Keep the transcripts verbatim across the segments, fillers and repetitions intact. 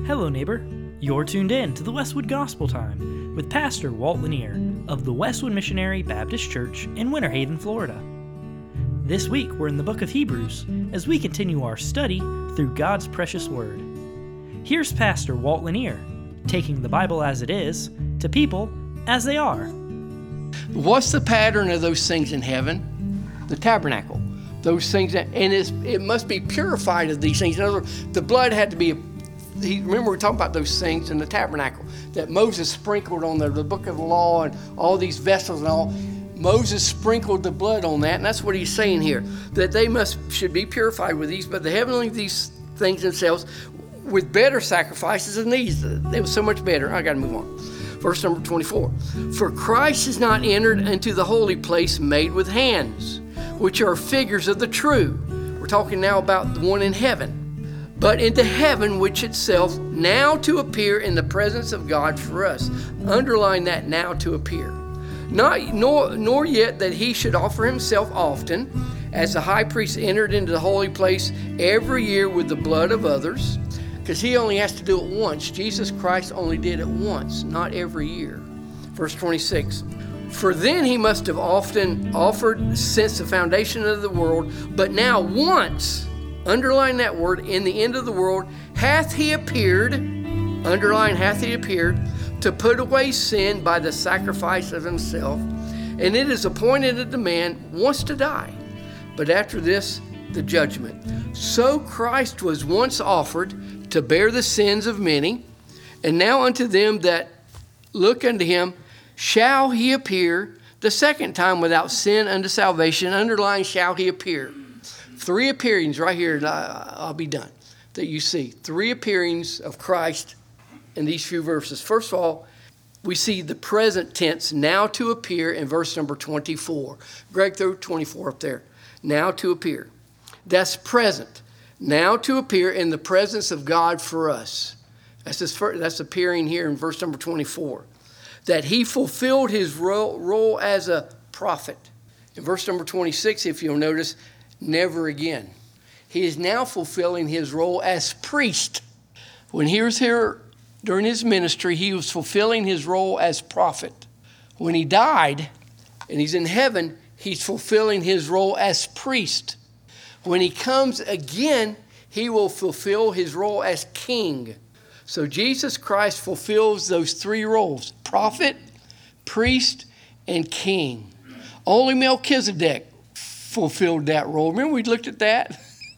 Hello, neighbor. You're tuned in to the Westwood Gospel Time with Pastor Walt Lanier of the Westwood Missionary Baptist Church in Winter Haven, Florida. This week, we're in the book of Hebrews as we continue our study through God's precious Word. Here's Pastor Walt Lanier, taking the Bible as it is to people as they are. What's the pattern of those things in heaven? The tabernacle. Those things, that, and it's, it must be purified of these things. In other words, the blood had to be, he, remember we talking about those things in the tabernacle that Moses sprinkled on the, the book of the law and all these vessels and all. Moses sprinkled the blood on that, and that's what he's saying here, that they must should be purified with these, but the heavenly these things themselves with better sacrifices than these. They were so much better. I got to move on. Verse number twenty-four. For Christ is not entered into the holy place made with hands, which are figures of the true. We're talking now about the one in heaven. But into heaven, which itself now to appear in the presence of God for us. Underline that, now to appear. Not nor nor yet that he should offer himself often, as the high priest entered into the holy place every year with the blood of others, because he only has to do it once. Jesus Christ only did it once, not every year. Verse twenty-six. For then he must have often offered since the foundation of the world, but now once, underline that word, in the end of the world, hath he appeared, underline hath he appeared, to put away sin by the sacrifice of himself. And it is appointed that the man wants to die, but after this, the judgment. So Christ was once offered to bear the sins of many, and now unto them that look unto him shall he appear the second time without sin unto salvation. Underline, shall he appear. Three appearings right here, and I'll be done, that you see. Three appearings of Christ in these few verses. First of all, we see the present tense, now to appear, in verse number twenty-four. Greg, throw twenty-four up there. Now to appear. That's present. Now to appear in the presence of God for us. That's, this, that's appearing here in verse number twenty-four. That he fulfilled his role, role as a prophet. In verse number twenty-six, if you'll notice, never again. He is now fulfilling his role as priest. When he was here during his ministry, he was fulfilling his role as prophet. When he died and he's in heaven, he's fulfilling his role as priest. When he comes again, he will fulfill his role as king. So Jesus Christ fulfills those three roles: prophet, priest, and king. Only Melchizedek fulfilled that role. Remember we looked at that?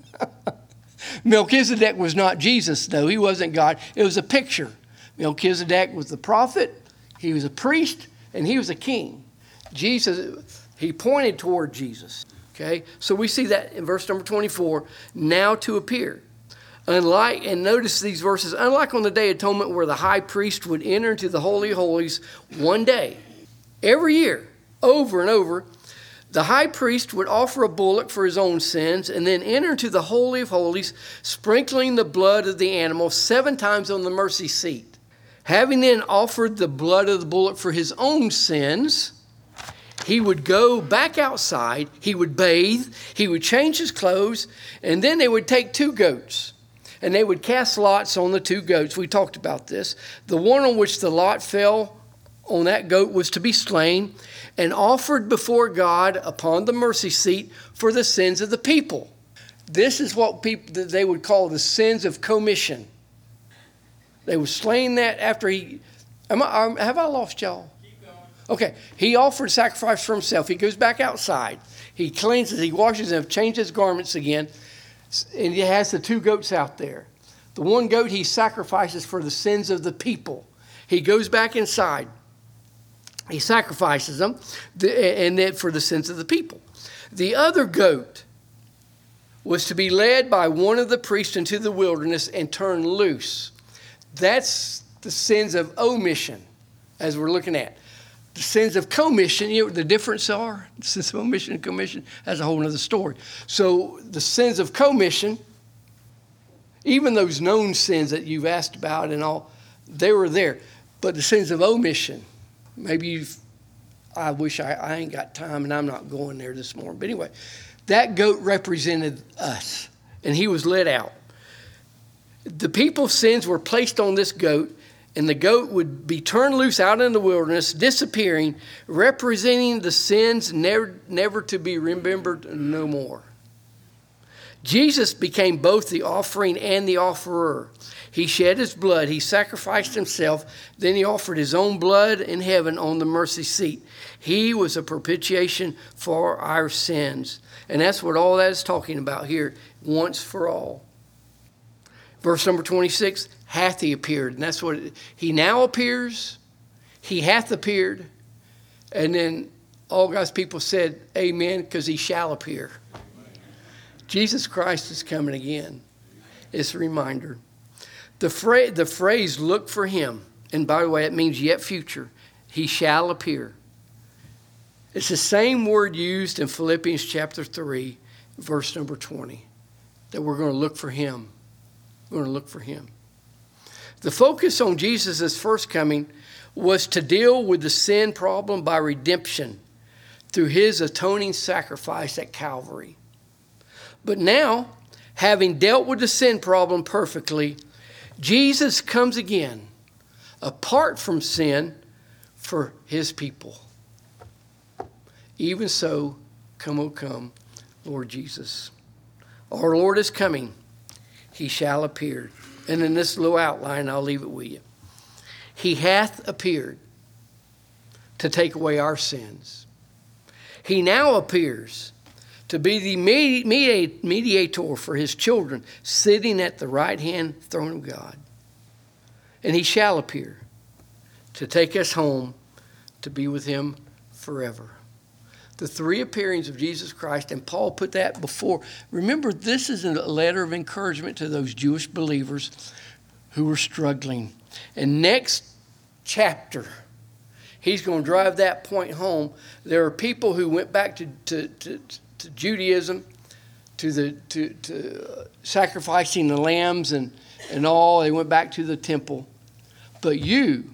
Melchizedek was not Jesus, though. He wasn't God. It was a picture. Melchizedek was the prophet, he was a priest, and he was a king. Jesus, he pointed toward Jesus. Okay, so we see that in verse number twenty-four, now to appear. Unlike, and notice these verses, unlike on the Day of Atonement where the high priest would enter into the Holy of Holies one day, every year, over and over, the high priest would offer a bullock for his own sins and then enter into the Holy of Holies, sprinkling the blood of the animal seven times on the mercy seat. Having then offered the blood of the bullock for his own sins, he would go back outside, he would bathe, he would change his clothes, and then they would take two goats, and they would cast lots on the two goats. We talked about this. The one on which the lot fell on that goat was to be slain and offered before God upon the mercy seat for the sins of the people. This is what people that they would call the sins of commission. They were slain that after he... Am I, have I lost y'all? Okay, he offered sacrifice for himself. He goes back outside. He cleanses, he washes them, changes his garments again, and he has the two goats out there. The one goat he sacrifices for the sins of the people. He goes back inside. He sacrifices them, and then for the sins of the people. The other goat was to be led by one of the priests into the wilderness and turned loose. That's the sins of omission, as we're looking at. The sins of commission, you know what the difference are? The sins of omission and commission, that's a whole other story. So the sins of commission, even those known sins that you've asked about and all, they were there. But the sins of omission, maybe you've, I wish I, I ain't got time and I'm not going there this morning. But anyway, that goat represented us and he was led out. The people's sins were placed on this goat, and the goat would be turned loose out in the wilderness, disappearing, representing the sins never, never to be remembered no more. Jesus became both the offering and the offerer. He shed his blood. He sacrificed himself. Then he offered his own blood in heaven on the mercy seat. He was a propitiation for our sins. And that's what all that is talking about here, once for all. Verse number twenty-six, hath he appeared. And that's what, it, he now appears, he hath appeared. And then all God's people said, amen, because he shall appear. Jesus Christ is coming again. It's a reminder. The phrase, the phrase, look for him, and by the way, it means yet future. He shall appear. It's the same word used in Philippians chapter three, verse number twenty, that we're going to look for him. We're going to look for him. The focus on Jesus' first coming was to deal with the sin problem by redemption through his atoning sacrifice at Calvary. But now, having dealt with the sin problem perfectly, Jesus comes again, apart from sin, for his people. Even so, come, O come, Lord Jesus. Our Lord is coming. He shall appear. And in this little outline, I'll leave it with you. He hath appeared to take away our sins. He now appears to be the mediator for his children, sitting at the right-hand throne of God. And he shall appear to take us home to be with him forever. The three appearings of Jesus Christ, and Paul put that before. Remember, this is a letter of encouragement to those Jewish believers who were struggling. And next chapter, he's going to drive that point home. There are people who went back to, to, to, to Judaism, to the to, to sacrificing the lambs and, and all. They went back to the temple. But you,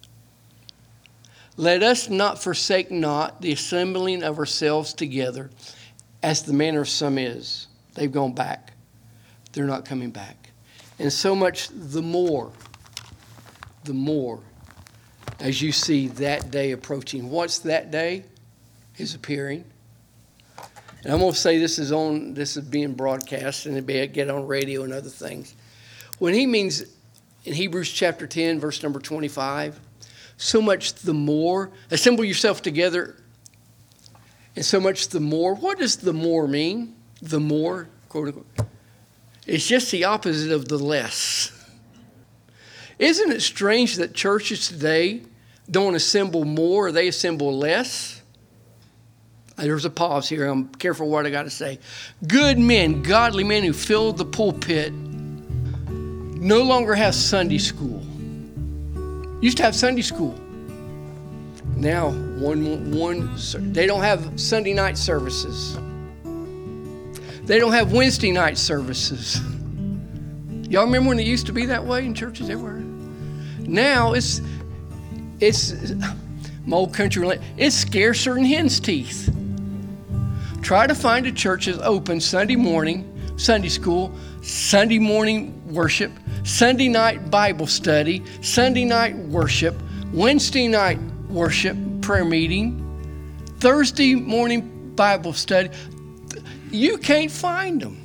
let us not forsake not the assembling of ourselves together, as the manner of some is. They've gone back. They're not coming back. And so much the more, the more, as you see that day approaching. What's that day? His appearing. And I'm going to say this is on, this is being broadcast and it'll get on radio and other things. When he means in Hebrews chapter ten, verse number twenty-five, so much the more, assemble yourself together, and so much the more. What does the more mean? The more, quote unquote. It's just the opposite of the less. Isn't it strange that churches today don't assemble more, they assemble less? There's a pause here. I'm careful what I got to say. Good men, godly men who filled the pulpit no longer have Sunday school. Used to have Sunday school. Now, one, one, they don't have Sunday night services. They don't have Wednesday night services. Y'all remember when it used to be that way in churches everywhere? Now it's, it's, my old country, it's scarcer than hen's teeth. Try to find a church that's open Sunday morning, Sunday school, Sunday morning worship, Sunday night Bible study, Sunday night worship, Wednesday night worship, prayer meeting, Thursday morning Bible study. You can't find them.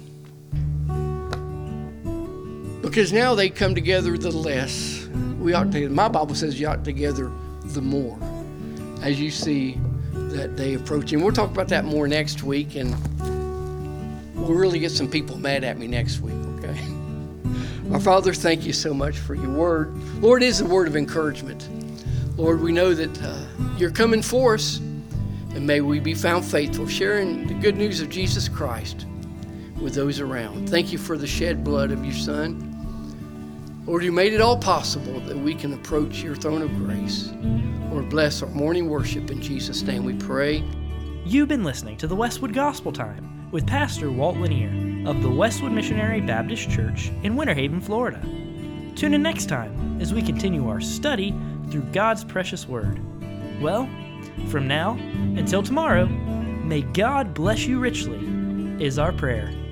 Because now they come together the less. We ought to, my Bible says you ought together the more. As you see that day approaching. We'll talk about that more next week, and we'll really get some people mad at me next week, okay? Our Father, thank you so much for your word. Lord, it is a word of encouragement. Lord, we know that uh, you're coming for us, and may we be found faithful, sharing the good news of Jesus Christ with those around. Thank you for the shed blood of your Son. Lord, you made it all possible that we can approach your throne of grace. Lord, bless our morning worship. In Jesus' name we pray. You've been listening to the Westwood Gospel Time with Pastor Walt Lanier of the Westwood Missionary Baptist Church in Winter Haven, Florida. Tune in next time as we continue our study through God's precious word. Well, from now until tomorrow, may God bless you richly, is our prayer.